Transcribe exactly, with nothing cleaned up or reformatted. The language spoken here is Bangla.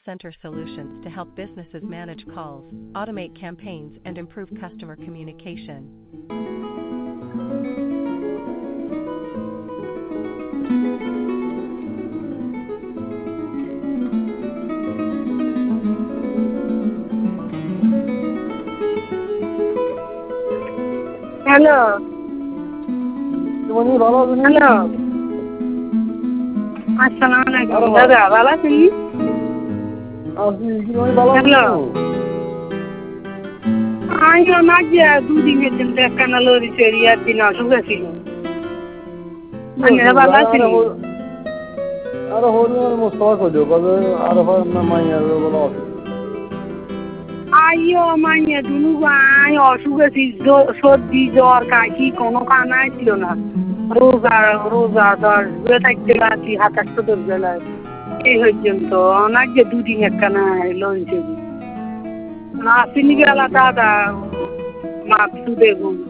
center solutions to help businesses manage calls, automate campaigns, and improve customer communication. Hello তুমি ভালো আছো? হ্যালো আসসালামু আলাইকুম দাদা ভালো আছেন? আছি, তুমি ভালো হ্যালো আছো? আমিও না গিয়া দুদিনের জন্য একখানা লরি চড়ি আর দিন অসুখ ছিল আপনারা ভালো আছেন? আরে হরিয়ার মোস্তফা কইলো কবে আর হয় না মাইয়া বলা আছে। আইও মাইয়া দুনু ভাই অসুখ আছি, সর্দি জ্বর কাশি কোনো কানাই ছিল না। রোজা রোজা দশ বেলা থাকতে আছি সাতাশ সত্তর বেলায় এই পর্যন্ত অনেক যে দুদিন একখানা লঞ্চ না চিনি গেলা দাদা মাকসু দেখুন